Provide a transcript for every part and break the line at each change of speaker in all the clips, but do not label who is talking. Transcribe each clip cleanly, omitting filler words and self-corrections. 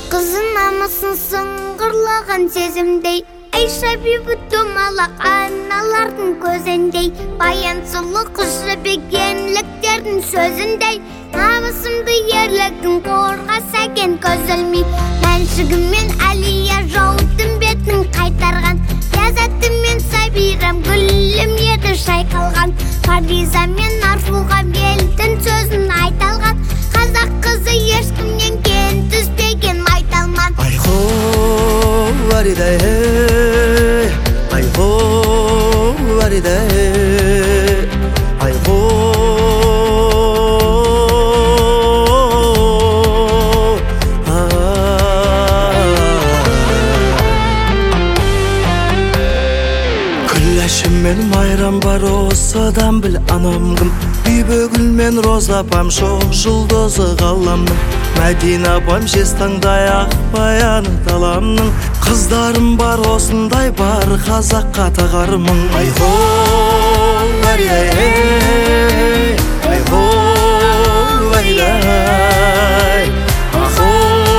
Kızın namısın sыңғырлаған сезімдей, Айша бейбіт домалақ аналардың көзіндей, Баян сұлу қыз жібегенліктердің сөзіндей, Намысымды ерлігін қорғаса екен көз ілмей, Мәншігіммен Әлия жаудың бетін қайтарған, Ляззатымен Сабирам гүлім еді шайқалған, Фариза мен Арфуға елдің сөзін айталған, Қазақ қызы ешкімнен кем түспеген майталман.
Айхо Варида Айхо Варида Айхо Күләшім мен майрам бар осыдан біл анам кім, Бибігүл мен Роза апам шоқ жұлдызы ғаламның, Мәдина апам жез таңдай ақ баяны таламның, Қыздарым бар осындай бар қазаққа тағармын. Айхо Варида Айхо Варида Айхо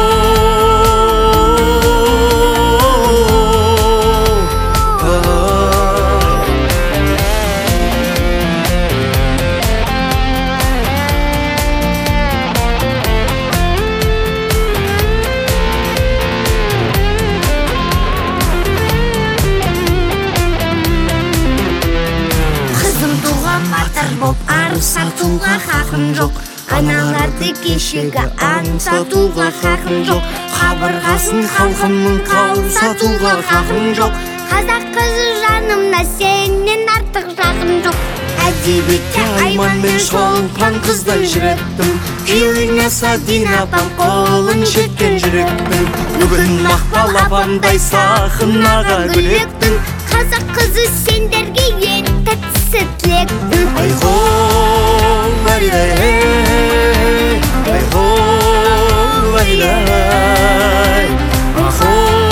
Арып сатуға хақын жоқ, аналарды кешегі аңсатуға хақын жоқ, қабырғасын халқымның қаусатуға хақын жоқ, қазақ қызы жанымда сенен артық жақын жоқ. Әдебиетте Айман мен Шолпан қыздай жүректім, күйеуіне Садина апам қолын жеткен жүректім, бүгін Мақпал апамдай сахнаға гүлектің, қазақ қызы сендерге ең тәттісі тілектің.
Айхо Варида Айхо Варида Айхо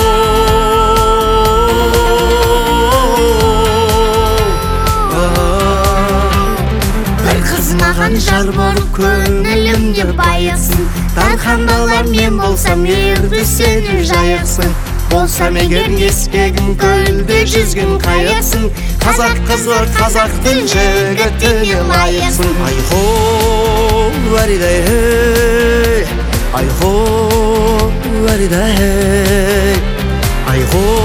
Бір қыз маған жар болып көңілімде байықсын, Дархандалар мен болсам ерді сені жайықсын, Болсам егер ескегім көлде жүзген қайықсын, Қазақ қызы қазақтың жігітіне лайықсын.
Айхо Варида Айхо Варида Айхо